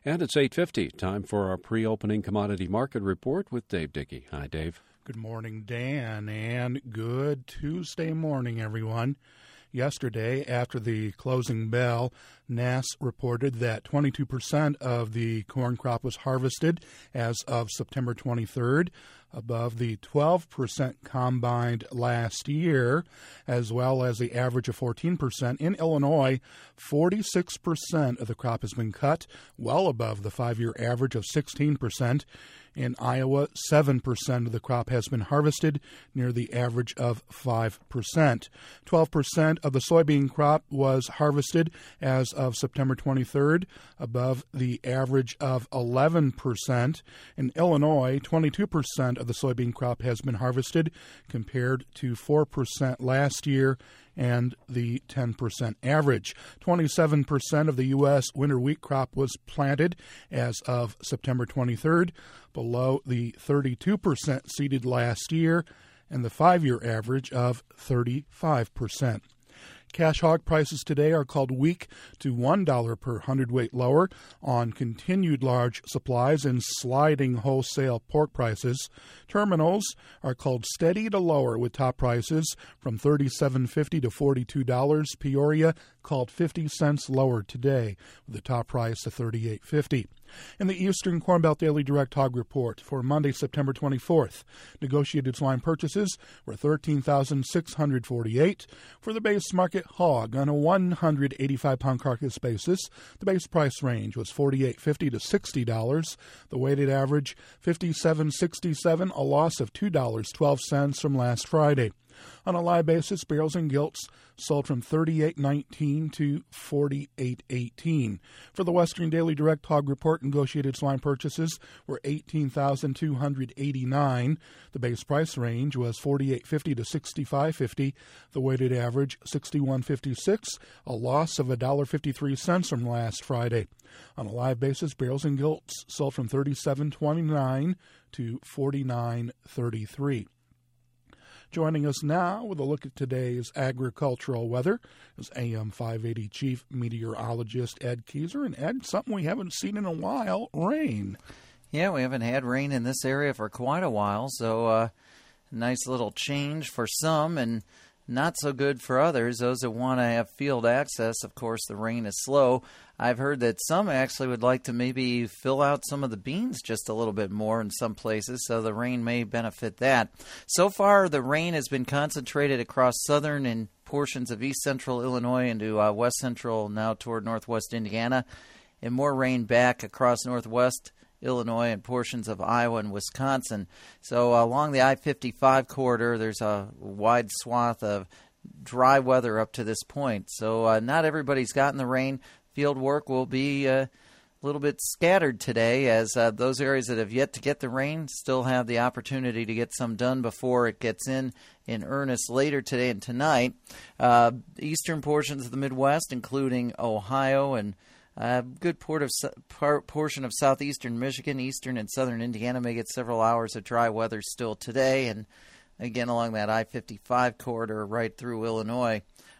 And it's 8:50. Time for our pre-opening commodity market report with Dave Dickey. Hi, Dave. Good morning, Dan, and good Tuesday morning, everyone. Yesterday, after the closing bell, NASS reported that 22% of the corn crop was harvested as of September 23rd, above the 12% combined last year, as well as the average of 14%. In Illinois, 46% of the crop has been cut, well above the 5-year average of 16%. In Iowa, 7% of the crop has been harvested, near the average of 5%. 12% of the soybean crop was harvested as of September 23rd, above the average of 11%. In Illinois, 22% of the soybean crop has been harvested, compared to 4% last year and the 10% average. 27% of the U.S. winter wheat crop was planted as of September 23rd, below the 32% seeded last year and the 5-year average of 35%. Cash hog prices today are called weak to $1 per hundredweight lower on continued large supplies and sliding wholesale pork prices. Terminals are called steady to lower with top prices from $37.50 to $42. Peoria called 50 cents lower today with the top price of $38.50. In the Eastern Corn Belt Daily Direct Hog Report for Monday, September 24th, negotiated swine purchases were $13,648 for the base market hog on a 185-pound carcass basis. The base price range was $48.50 to $60. The weighted average $57.67, a loss of $2.12 from last Friday. On a live basis, barrels and gilts sold from $38.19 to $48.18. For the Western Daily Direct Hog Report, negotiated swine purchases were $18,289. The base price range was $48.50 to $65.50. The weighted average $61.56, a loss of $1.53 from last Friday. On a live basis, barrels and gilts sold from $37.29 to $49.33. Joining us now with a look at today's agricultural weather is AM 580 Chief Meteorologist Ed Keyser. And Ed, something we haven't seen in a while, rain. Yeah, we haven't had rain in this area for quite a while, so nice little change for some and not so good for others. Those that want to have field access, of course, the rain is slow. I've heard that some actually would like to maybe fill out some of the beans just a little bit more in some places, so the rain may benefit that. So far, the rain has been concentrated across southern and portions of east central Illinois into west central, now toward northwest Indiana, and more rain back across northwest Illinois and portions of Iowa and Wisconsin. So along the I-55 corridor, there's a wide swath of dry weather up to this point. So not everybody's gotten the rain. Field work will be a little bit scattered today, as those areas that have yet to get the rain still have the opportunity to get some done before it gets in earnest later today and tonight. Eastern portions of the Midwest, including Ohio and a good portion of southeastern Michigan, eastern and southern Indiana may get several hours of dry weather still today. And again, along that I-55 corridor right through Illinois,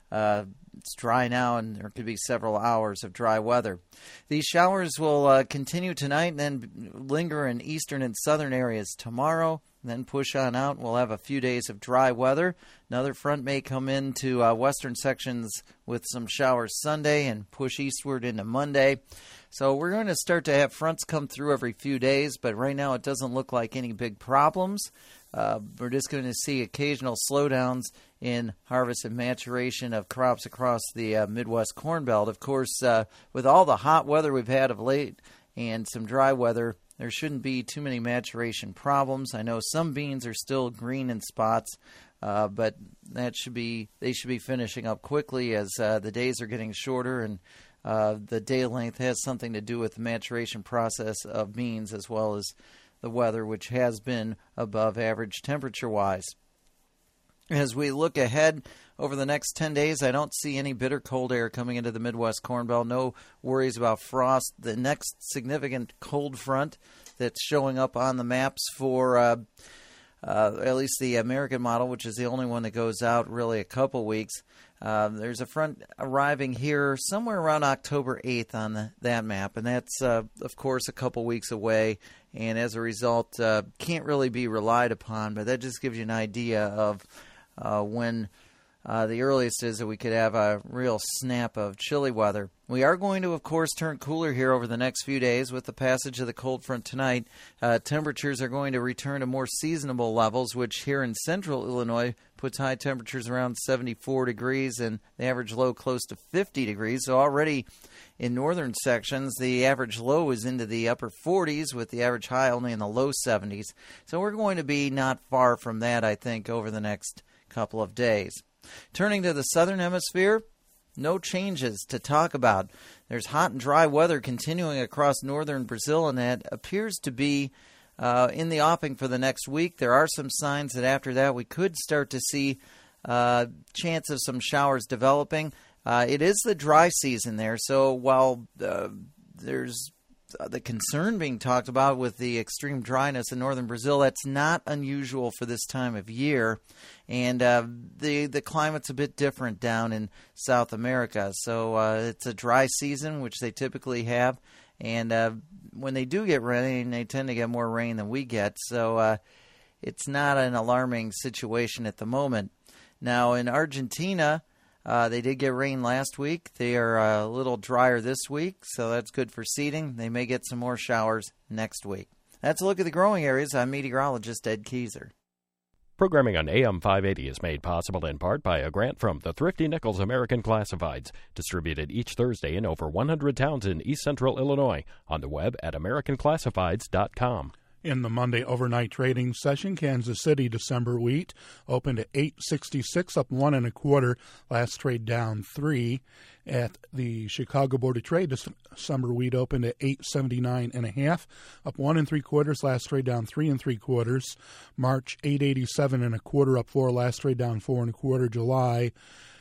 it's dry now, and there could be several hours of dry weather. These showers will continue tonight and then linger in eastern and southern areas tomorrow, then push on out. We'll have a few days of dry weather. Another front may come into western sections with some showers Sunday and push eastward into Monday. So we're going to start to have fronts come through every few days, but right now it doesn't look like any big problems. We're just going to see occasional slowdowns in harvest and maturation of crops across the Midwest Corn Belt. Of course, with all the hot weather we've had of late and some dry weather, there shouldn't be too many maturation problems. I know some beans are still green in spots, but they should be finishing up quickly as the days are getting shorter, and the day length has something to do with the maturation process of beans as well as the weather, which has been above average temperature-wise. As we look ahead over the next 10 days, I don't see any bitter cold air coming into the Midwest Corn Belt. No worries about frost. The next significant cold front that's showing up on the maps for at least the American model, which is the only one that goes out really a couple weeks, There's a front arriving here somewhere around October 8th on that map, and that's, of course, a couple weeks away, and as a result, can't really be relied upon, but that just gives you an idea of when the earliest is that we could have a real snap of chilly weather. We are going to, of course, turn cooler here over the next few days with the passage of the cold front tonight. Temperatures are going to return to more seasonable levels, which here in central Illinois puts high temperatures around 74 degrees and the average low close to 50 degrees. So already in northern sections, the average low is into the upper 40s with the average high only in the low 70s. So we're going to be not far from that, I think, over the next couple of days. Turning to the southern hemisphere, no changes to talk about. There's hot and dry weather continuing across northern Brazil, and that appears to be in the offing for the next week. There are some signs that after that we could start to see chance of some showers developing. It is the dry season there, so while there's the concern being talked about with the extreme dryness in northern Brazil, that's not unusual for this time of year. And the climate's a bit different down in South America. So it's a dry season, which they typically have. And when they do get rain, they tend to get more rain than we get. So it's not an alarming situation at the moment. Now, in Argentina, they did get rain last week. They are a little drier this week, so that's good for seeding. They may get some more showers next week. That's a look at the growing areas. I'm meteorologist Ed Keyser. Programming on AM 580 is made possible in part by a grant from the Thrifty Nichols American Classifieds, distributed each Thursday in over 100 towns in East Central Illinois, on the web at AmericanClassifieds.com. In the Monday overnight trading session, Kansas City December wheat opened at $8.66, up 1 1/4. Last trade down 3. At the Chicago Board of Trade, December wheat opened at $8.79 1/2, up 1 3/4. Last trade down 3 3/4. March $8.87 1/4, up 4. Last trade down 4 1/4. July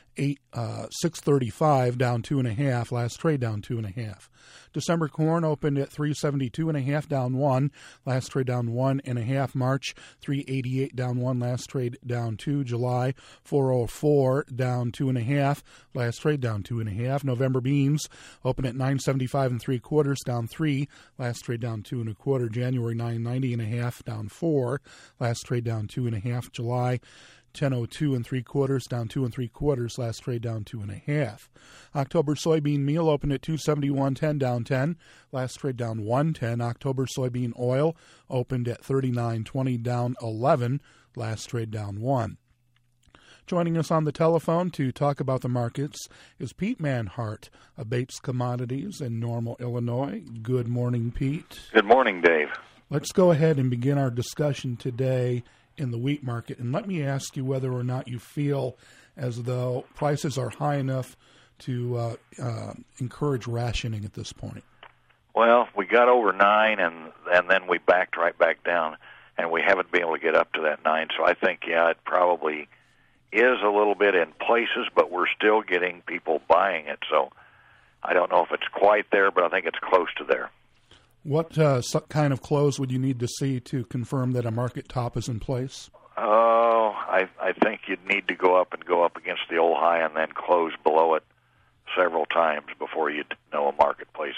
$6.35, down 2 1/2. Last trade down 2 1/2. December corn opened at $3.72 1/2, down 1. Last trade down 1 1/2. March $3.88, down 1. Last trade down 2. July $4.04, down 2 1/2. Last trade down 2 1/2. November beans opened at $9.75 3/4, down 3. Last trade down 2 1/4. January $9.90 1/2, down 4. Last trade down 2 1/2. July $10.02 3/4, down 2 3/4. Last trade down 2 1/2. October soybean meal opened at $271.10, down 10. Last trade down 1.10. October soybean oil opened at $39.20, down 11. Last trade down 1. Joining us on the telephone to talk about the markets is Pete Manhart of Bates Commodities in Normal, Illinois. Good morning, Pete. Good morning, Dave. Let's go ahead and begin our discussion today in the wheat market. And let me ask you whether or not you feel as though prices are high enough to encourage rationing at this point. Well, we got over 9, and then we backed right back down, and we haven't been able to get up to that 9. So I think, yeah, it probably is a little bit in places, but we're still getting people buying it. So I don't know if it's quite there, but I think it's close to there. What kind of close would you need to see to confirm that a market top is in place? Oh, I think you'd need to go up against the old high and then close below it several times before you'd know a marketplace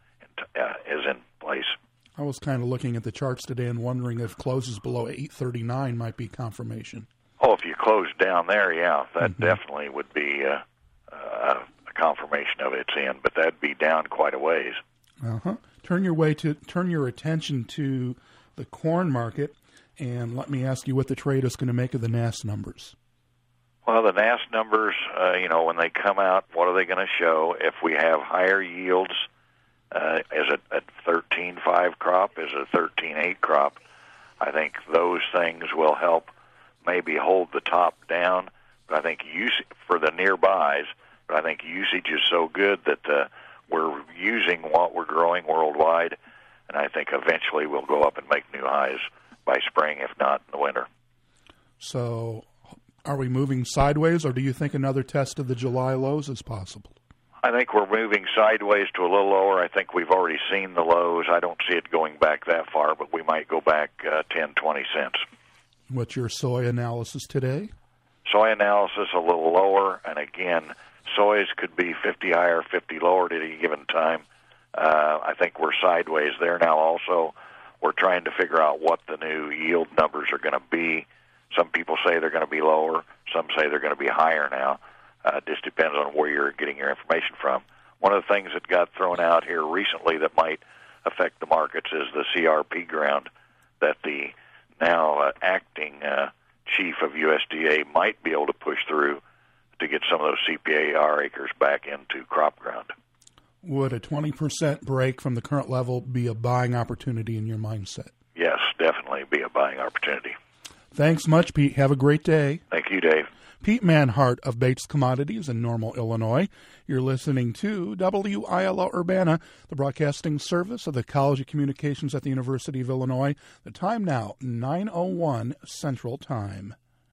is in place. I was kind of looking at the charts today and wondering if closes below 839 might be confirmation. Oh, if you close down there, yeah, that definitely would be a confirmation of it's in, but that'd be down quite a ways. Turn your attention to the corn market, and let me ask you what the trade is going to make of the NASS numbers. Well, the NASS numbers, when they come out, what are they going to show? If we have higher yields, is it a 13.5 crop? Is it a 13.8 crop? I think those things will help maybe hold the top down. But I think for the nearbys, but I think usage is so good that we're using what we're growing worldwide, and I think eventually we'll go up and make new highs by spring, if not in the winter. So are we moving sideways, or do you think another test of the July lows is possible? I think we're moving sideways to a little lower. I think we've already seen the lows. I don't see it going back that far, but we might go back 10, 20 cents. What's your soy analysis today? Soy analysis a little lower, and again, soys could be 50 higher, 50 lower at any given time. I think we're sideways there now also. We're trying to figure out what the new yield numbers are going to be. Some people say they're going to be lower. Some say they're going to be higher now. It just depends on where you're getting your information from. One of the things that got thrown out here recently that might affect the markets is the CRP ground that the now acting chief of USDA might be able to push through to get some of those CPAR acres back into crop ground. Would a 20% break from the current level be a buying opportunity in your mindset? Yes, definitely be a buying opportunity. Thanks much, Pete. Have a great day. Thank you, Dave. Pete Manhart of Bates Commodities in Normal, Illinois. You're listening to WILO Urbana, the broadcasting service of the College of Communications at the University of Illinois. The time now, 9:01 Central Time.